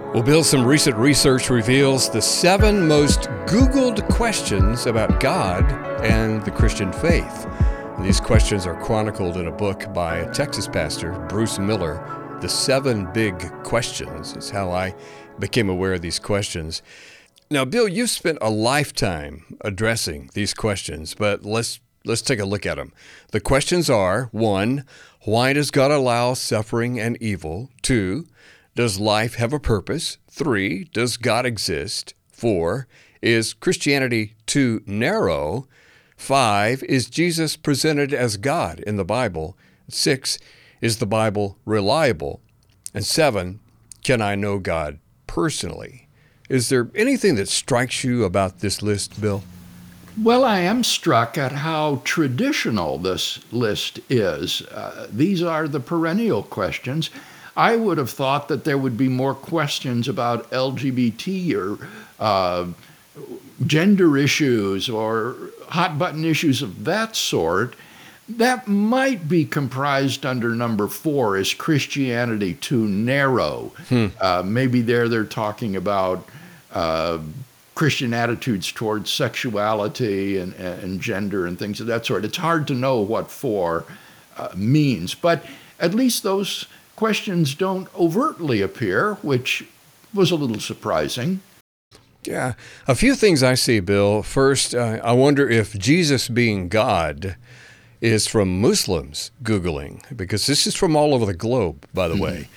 Well, Bill, some recent research reveals the 7 most Googled questions about God and the Christian faith. These questions are chronicled in a book by a Texas pastor, Bruce Miller. The 7 Big Questions is how I became aware of these questions. Now, Bill, you've spent a lifetime addressing these questions, but let's take a look at them. The questions are: 1, why does God allow suffering and evil? 2, does life have a purpose? 3, does God exist? 4, is Christianity too narrow? 5, is Jesus presented as God in the Bible? 6, is the Bible reliable? And 7, can I know God personally? Is there anything that strikes you about this list, Bill? Well, I am struck at how traditional this list is. These are the perennial questions. I would have thought that there would be more questions about LGBT or gender issues or hot-button issues of that sort. That might be comprised under number 4, is Christianity too narrow? Maybe they're talking about Christian attitudes towards sexuality and gender and things of that sort. It's hard to know what 4 means, but at least those questions don't overtly appear, which was a little surprising. Yeah, a few things I see, Bill. First, I wonder if Jesus being God is from Muslims Googling, because this is from all over the globe, by the way.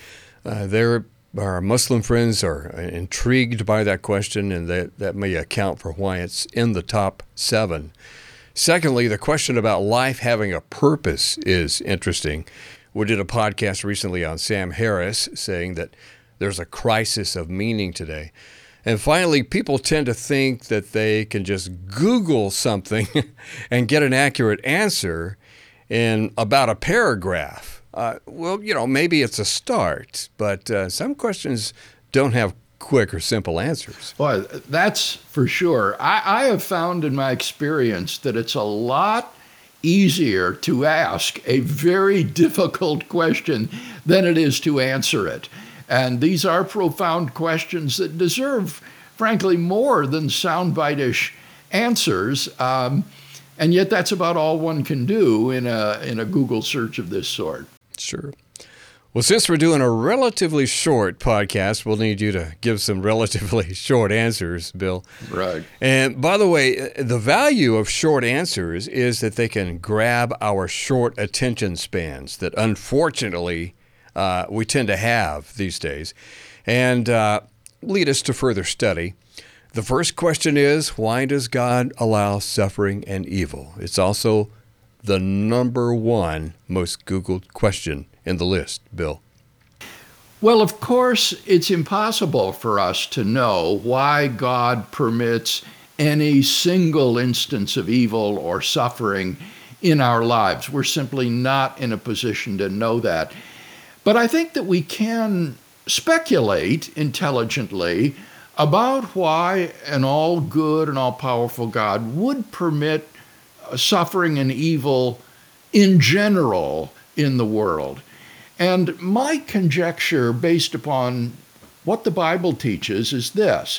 Our Muslim friends are intrigued by that question, and that may account for why it's in the top 7. Secondly, the question about life having a purpose is interesting. We did a podcast recently on Sam Harris saying that there's a crisis of meaning today. And finally, people tend to think that they can just Google something and get an accurate answer in about a paragraph. Well, maybe it's a start, but some questions don't have quick or simple answers. Well, that's for sure. I have found in my experience that it's a lot easier to ask a very difficult question than it is to answer it. And these are profound questions that deserve, frankly, more than soundbite-ish answers. And yet that's about all one can do in a Google search of this sort. Sure. Well, since we're doing a relatively short podcast, we'll need you to give some relatively short answers, Bill. Right. And by the way, the value of short answers is that they can grab our short attention spans that unfortunately we tend to have these days and lead us to further study. The first question is, why does God allow suffering and evil? It's also the number 1 most Googled question in the list, Bill. Well, of course, it's impossible for us to know why God permits any single instance of evil or suffering in our lives. We're simply not in a position to know that. But I think that we can speculate intelligently about why an all-good and all-powerful God would permit suffering and evil in general in the world. And my conjecture, based upon what the Bible teaches, is this: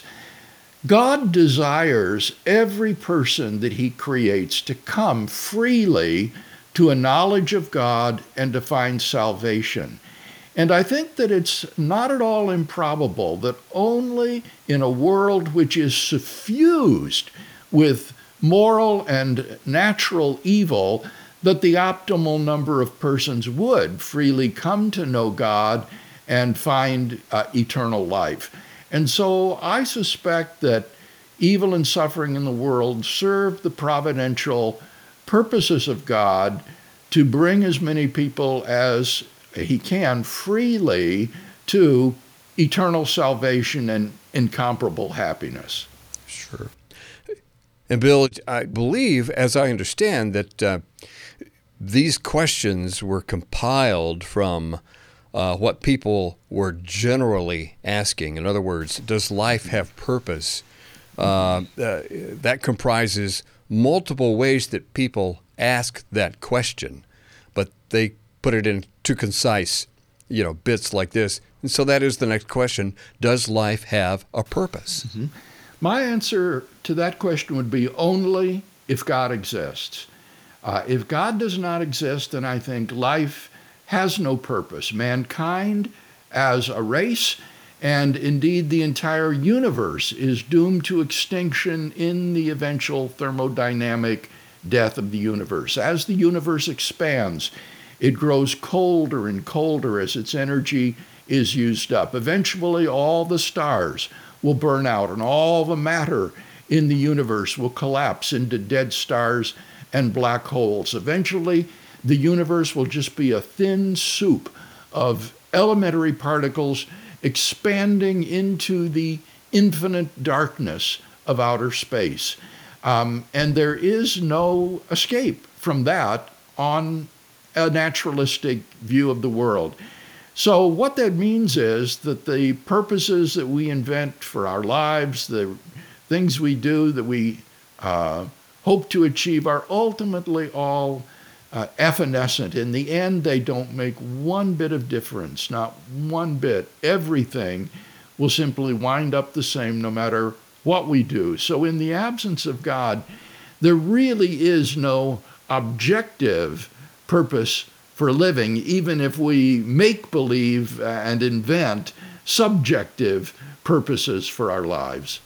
God desires every person that he creates to come freely to a knowledge of God and to find salvation. And I think that it's not at all improbable that only in a world which is suffused with moral and natural evil that the optimal number of persons would freely come to know God and find eternal life. And so I suspect that evil and suffering in the world serve the providential purposes of God to bring as many people as he can freely to eternal salvation and incomparable happiness. Sure. And Bill, I believe, as I understand, that these questions were compiled from what people were generally asking. In other words, does life have purpose? That comprises multiple ways that people ask that question, but they put it in too concise bits like this. And so that is the next question. Does life have a purpose? Mm-hmm. My answer to that question would be only if God exists. If God does not exist, then I think life has no purpose. Mankind as a race, and indeed the entire universe, is doomed to extinction in the eventual thermodynamic death of the universe. As the universe expands, it grows colder and colder as its energy is used up. Eventually, all the stars will burn out, and all the matter in the universe will collapse into dead stars and black holes. Eventually, the universe will just be a thin soup of elementary particles expanding into the infinite darkness of outer space. And there is no escape from that on a naturalistic view of the world. So what that means is that the purposes that we invent for our lives, the things we do that we hope to achieve, are ultimately all evanescent. In the end, they don't make one bit of difference, not one bit. Everything will simply wind up the same no matter what we do. So in the absence of God, there really is no objective purpose for living, even if we make believe and invent subjective purposes for our lives.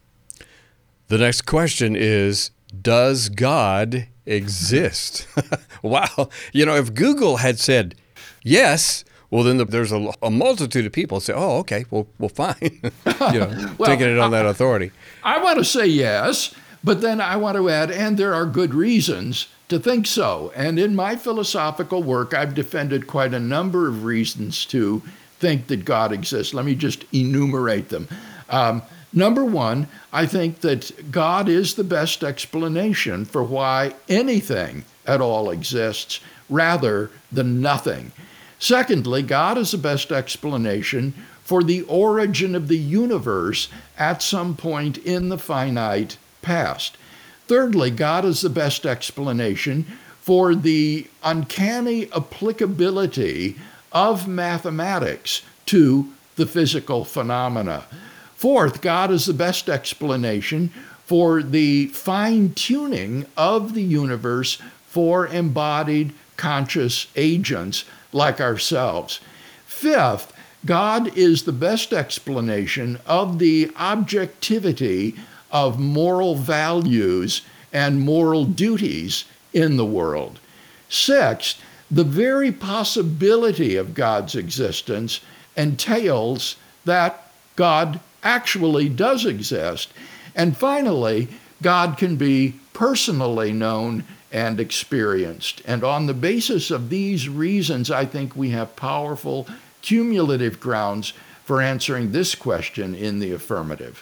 The next question is, does God exist? Wow. If Google had said yes, well, then there's a multitude of people say, oh, okay, well, fine. Taking it on that authority. I want to say yes, but then I want to add, and there are good reasons to think so. And in my philosophical work, I've defended quite a number of reasons to think that God exists. Let me just enumerate them. Number one, I think that God is the best explanation for why anything at all exists rather than nothing. Secondly, God is the best explanation for the origin of the universe at some point in the finite past. Thirdly, God is the best explanation for the uncanny applicability of mathematics to the physical phenomena. Fourth, God is the best explanation for the fine-tuning of the universe for embodied conscious agents like ourselves. Fifth, God is the best explanation of the objectivity of moral values and moral duties in the world. Sixth, the very possibility of God's existence entails that God actually does exist. And finally, God can be personally known and experienced. And on the basis of these reasons, I think we have powerful cumulative grounds for answering this question in the affirmative.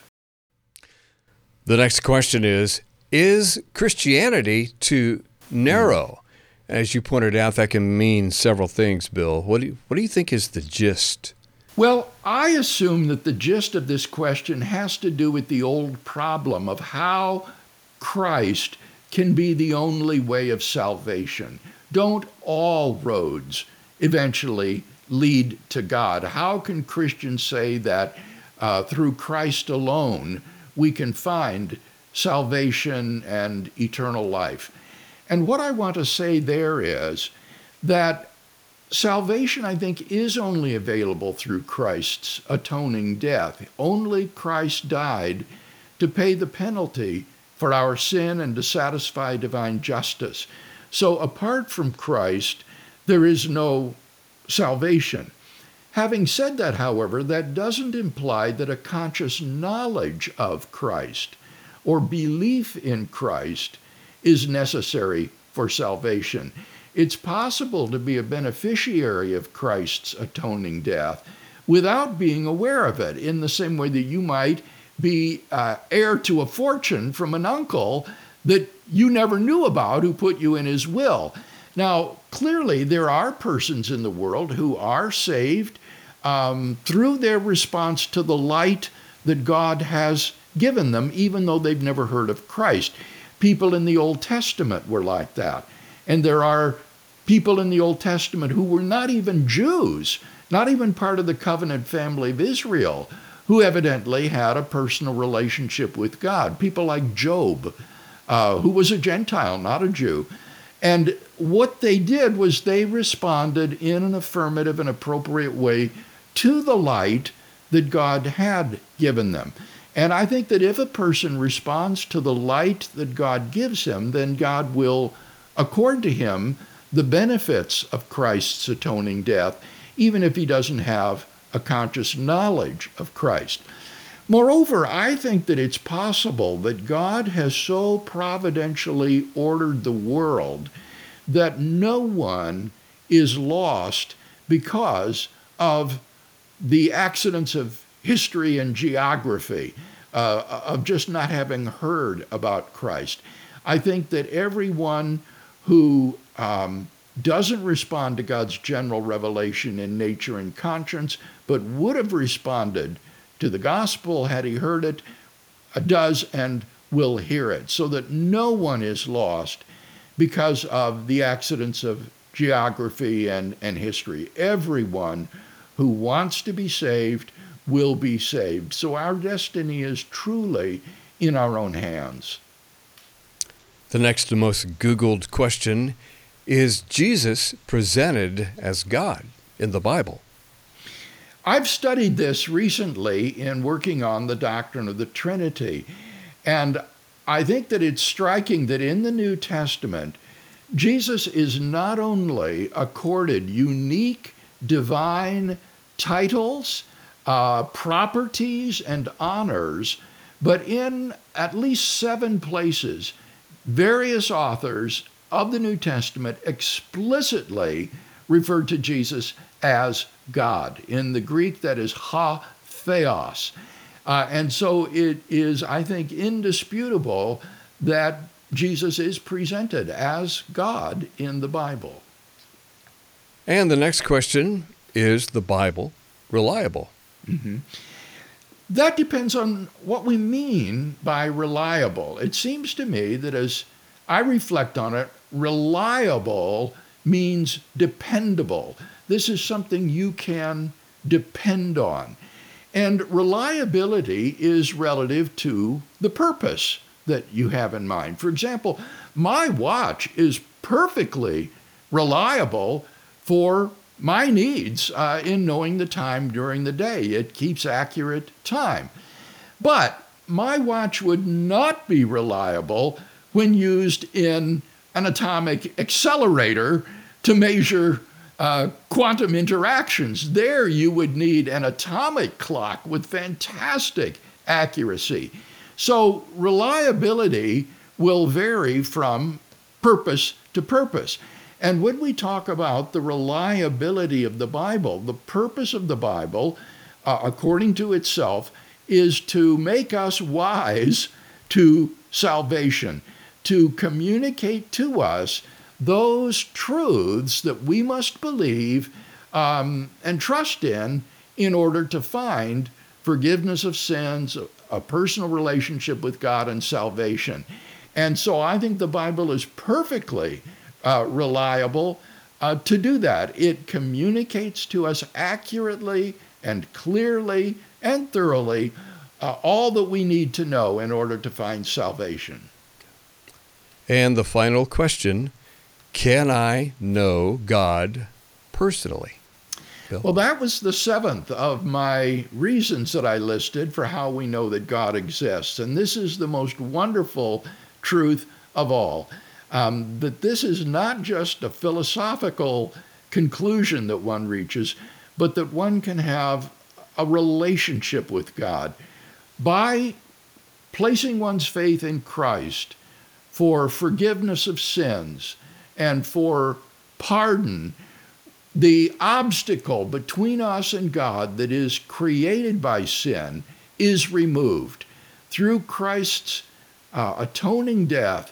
The next question is Christianity too narrow? As you pointed out, that can mean several things, Bill. What do you think is the gist? Well, I assume that the gist of this question has to do with the old problem of how Christ can be the only way of salvation. Don't all roads eventually lead to God? How can Christians say that through Christ alone we can find salvation and eternal life? And what I want to say there is that salvation, I think, is only available through Christ's atoning death. Only Christ died to pay the penalty for our sin and to satisfy divine justice. So apart from Christ, there is no salvation. Having said that, however, that doesn't imply that a conscious knowledge of Christ or belief in Christ is necessary for salvation. It's possible to be a beneficiary of Christ's atoning death without being aware of it, in the same way that you might be heir to a fortune from an uncle that you never knew about who put you in his will. Now, clearly, there are persons in the world who are saved through their response to the light that God has given them, even though they've never heard of Christ. People in the Old Testament were like that. And there are people in the Old Testament who were not even Jews, not even part of the covenant family of Israel, who evidently had a personal relationship with God. People like Job, who was a Gentile, not a Jew. And what they did was they responded in an affirmative and appropriate way to the light that God had given them. And I think that if a person responds to the light that God gives him, then God will accord to him the benefits of Christ's atoning death, even if he doesn't have a conscious knowledge of Christ. Moreover, I think that it's possible that God has so providentially ordered the world that no one is lost because of the accidents of history and geography, of just not having heard about Christ. I think that everyone who doesn't respond to God's general revelation in nature and conscience, but would have responded to the gospel had he heard it, does and will hear it, so that no one is lost because of the accidents of geography and history. Everyone who wants to be saved will be saved. So our destiny is truly in our own hands. The next most Googled question: is Jesus presented as God in the Bible? I've studied this recently in working on the doctrine of the Trinity, and I think that it's striking that in the New Testament, Jesus is not only accorded unique divine titles, properties, and honors, but in at least 7 places, various authors of the New Testament explicitly referred to Jesus as God. In the Greek, that is ha theos. And so it is, I think, indisputable that Jesus is presented as God in the Bible. And the next question: is the Bible reliable? Mm-hmm. That depends on what we mean by reliable. It seems to me that as I reflect on it, reliable means dependable. This is something you can depend on. And reliability is relative to the purpose that you have in mind. For example, my watch is perfectly reliable for my needs in knowing the time during the day. It keeps accurate time. But my watch would not be reliable when used in an atomic accelerator to measure quantum interactions. There you would need an atomic clock with fantastic accuracy. So reliability will vary from purpose to purpose. And when we talk about the reliability of the Bible, the purpose of the Bible, according to itself, is to make us wise to salvation, to communicate to us those truths that we must believe and trust in order to find forgiveness of sins, a personal relationship with God, and salvation. And so I think the Bible is perfectly reliable to do that. It communicates to us accurately and clearly and thoroughly all that we need to know in order to find salvation. And the final question: can I know God personally? Bill? Well, that was the 7th of my reasons that I listed for how we know that God exists. And this is the most wonderful truth of all, that this is not just a philosophical conclusion that one reaches, but that one can have a relationship with God by placing one's faith in Christ for forgiveness of sins and for pardon. The obstacle between us and God that is created by sin is removed. Through Christ's atoning death,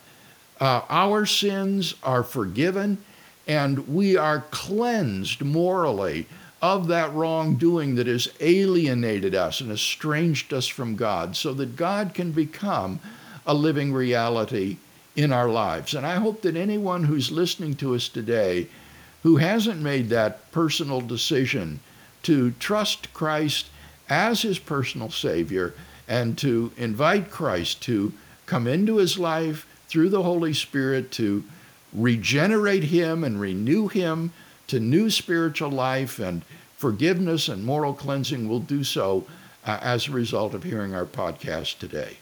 our sins are forgiven and we are cleansed morally of that wrongdoing that has alienated us and estranged us from God, so that God can become a living reality in our lives. And I hope that anyone who's listening to us today who hasn't made that personal decision to trust Christ as his personal Savior and to invite Christ to come into his life through the Holy Spirit to regenerate him and renew him to new spiritual life, and forgiveness and moral cleansing will do so as a result of hearing our podcast today.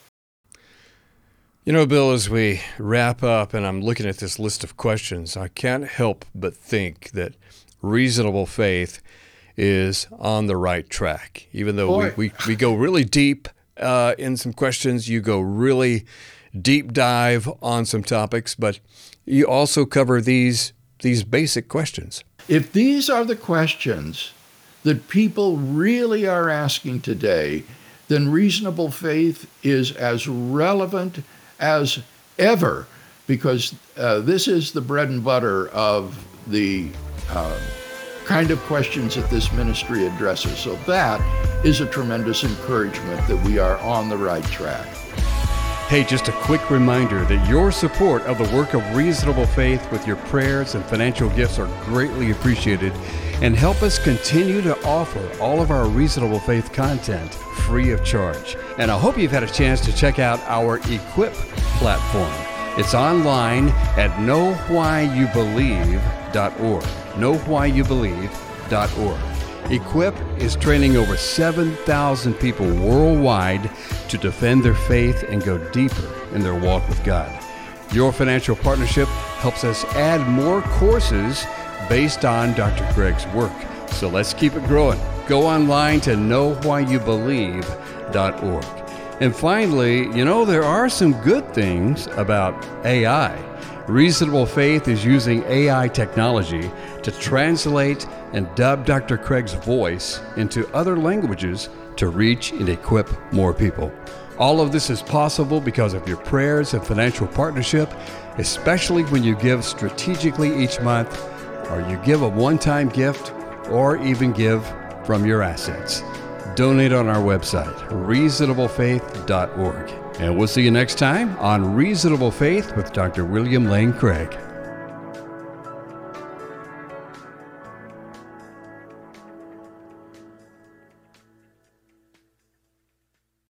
You know, Bill, as we wrap up and I'm looking at this list of questions, I can't help but think that reasonable faith is on the right track. Even though we go really deep in some questions, you go really deep dive on some topics, but you also cover these basic questions. If these are the questions that people really are asking today, then reasonable faith is as relevant as ever, because this is the bread and butter of the kind of questions that this ministry addresses. So that is a tremendous encouragement that we are on the right track. Hey, just a quick reminder that your support of the work of Reasonable Faith with your prayers and financial gifts are greatly appreciated and help us continue to offer all of our Reasonable Faith content free of charge. And I hope you've had a chance to check out our Equip platform. It's online at knowwhyyouBelieve.org. knowwhyyouBelieve.org. Equip is training over 7,000 people worldwide to defend their faith and go deeper in their walk with God. Your financial partnership helps us add more courses based on Dr. Craig's work. So let's keep it growing. Go online to knowwhyyouBelieve.org. And finally, you know, there are some good things about AI. Reasonable Faith is using AI technology to translate and dub Dr. Craig's voice into other languages to reach and equip more people. All of this is possible because of your prayers and financial partnership, especially when you give strategically each month, or you give a one-time gift, or even give from your assets. Donate on our website, reasonablefaith.org. And we'll see you next time on Reasonable Faith with Dr. William Lane Craig.